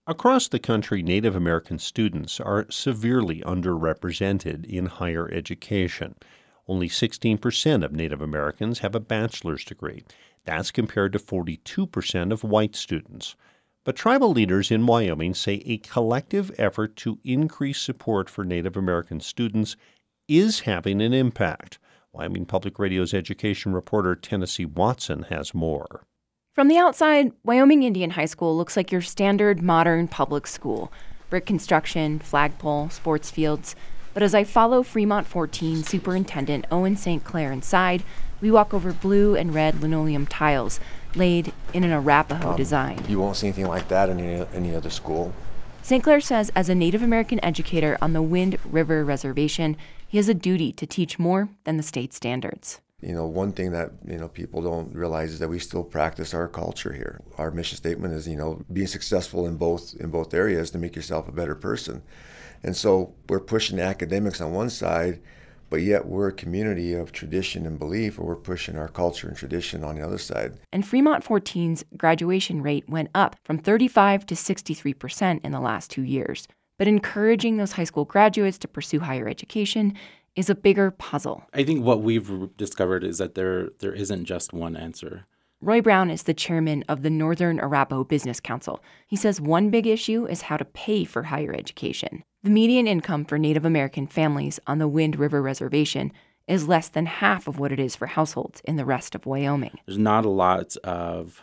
Across the country, Native American students are severely underrepresented in higher education. Only 16% of Native Americans have a bachelor's degree. That's compared to 42% of white students. But tribal leaders in Wyoming say a collective effort to increase support for Native American students is having an impact. Wyoming Public Radio's education reporter Tennessee Watson has more. From the outside, Wyoming Indian High School looks like your standard modern public school. Brick construction, flagpole, sports fields. But as I follow Fremont 14 Superintendent Owen St. Clair inside, we walk over blue and red linoleum tiles laid in an Arapaho design. You won't see anything like that in any other school. St. Clair says as a Native American educator on the Wind River Reservation, he has a duty to teach more than the state standards. One thing that, people don't realize is that we still practice our culture here. Our mission statement is, being successful in both areas to make yourself a better person. And so we're pushing academics on one side, but yet we're a community of tradition and belief, or we're pushing our culture and tradition on the other side. And Fremont 14's graduation rate went up from 35 to 63% in the last 2 years. But encouraging those high school graduates to pursue higher education is a bigger puzzle. I think what we've discovered is that there isn't just one answer. Roy Brown is the chairman of the Northern Arapaho Business Council. He says one big issue is how to pay for higher education. The median income for Native American families on the Wind River Reservation is less than half of what it is for households in the rest of Wyoming. There's not a lot of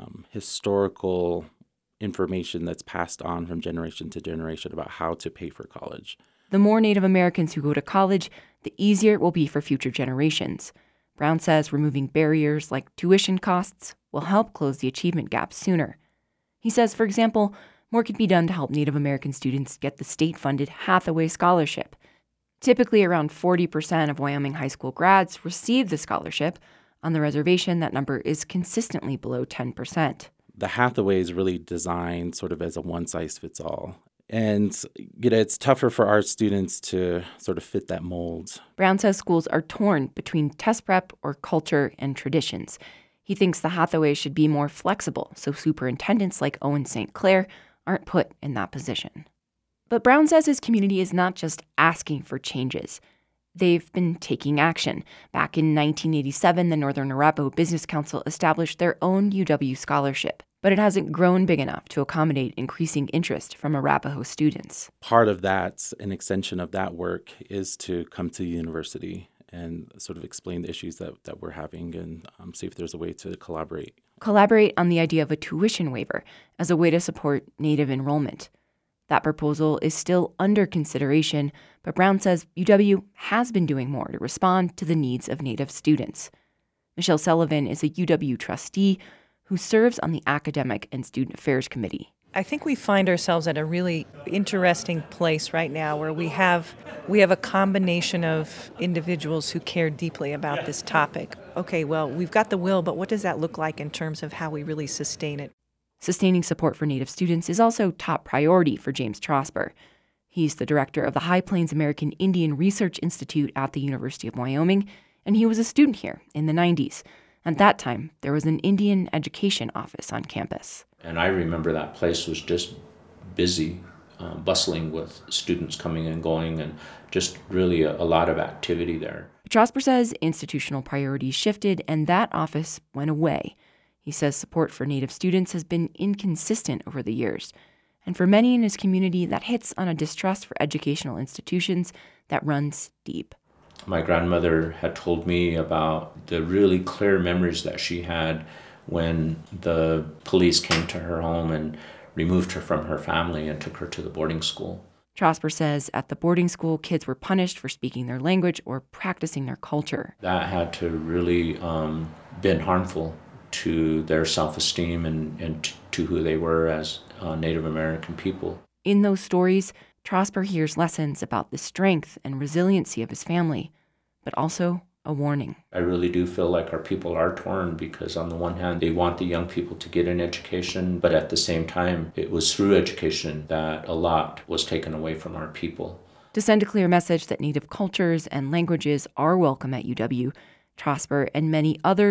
historical information that's passed on from generation to generation about how to pay for college. The more Native Americans who go to college, the easier it will be for future generations. Brown says removing barriers like tuition costs will help close the achievement gap sooner. He says, for example, more could be done to help Native American students get the state-funded Hathaway Scholarship. Typically, around 40% of Wyoming high school grads receive the scholarship. On the reservation, that number is consistently below 10%. The Hathaway is really designed sort of as a one-size-fits-all. And it's tougher for our students to sort of fit that mold. Brown says schools are torn between test prep or culture and traditions. He thinks the Hathaway should be more flexible so superintendents like Owen St. Clair aren't put in that position. But Brown says his community is not just asking for changes. They've been taking action. Back in 1987, the Northern Arapaho Business Council established their own UW scholarship, but it hasn't grown big enough to accommodate increasing interest from Arapaho students. Part of that, an extension of that work, is to come to the university and sort of explain the issues that we're having and see if there's a way to collaborate. Collaborate on the idea of a tuition waiver as a way to support Native enrollment. That proposal is still under consideration, but Brown says UW has been doing more to respond to the needs of Native students. Michelle Sullivan is a UW trustee who serves on the Academic and Student Affairs Committee. I think we find ourselves at a really interesting place right now where we have a combination of individuals who care deeply about this topic. Okay, well, we've got the will, but what does that look like in terms of how we really sustain it? Sustaining support for Native students is also top priority for James Trosper. He's the director of the High Plains American Indian Research Institute at the University of Wyoming, and he was a student here in the 90s. At that time, there was an Indian education office on campus. And I remember that place was just busy, bustling with students coming and going, and just really a lot of activity there. Trosper says institutional priorities shifted, and that office went away. He says support for Native students has been inconsistent over the years. And for many in his community, that hits on a distrust for educational institutions that runs deep. My grandmother had told me about the really clear memories that she had when the police came to her home and removed her from her family and took her to the boarding school. Trosper says at the boarding school, kids were punished for speaking their language or practicing their culture. That had to really been harmful to their self-esteem and to who they were as Native American people. In those stories, Trosper hears lessons about the strength and resiliency of his family, but also a warning. I really do feel like our people are torn because on the one hand, they want the young people to get an education, but at the same time, it was through education that a lot was taken away from our people. To send a clear message that Native cultures and languages are welcome at UW, Trosper and many others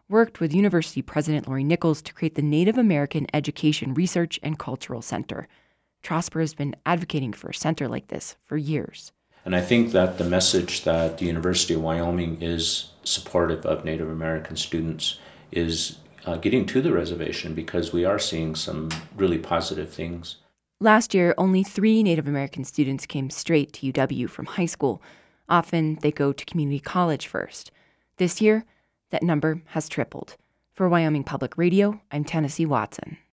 worked with University President Lori Nichols to create the Native American Education Research and Cultural Center. Trosper has been advocating for a center like this for years. And I think that the message that the University of Wyoming is supportive of Native American students is getting to the reservation, because we are seeing some really positive things. Last year, only 3 Native American students came straight to UW from high school. Often, they go to community college first. This year, that number has tripled. For Wyoming Public Radio, I'm Tennessee Watson.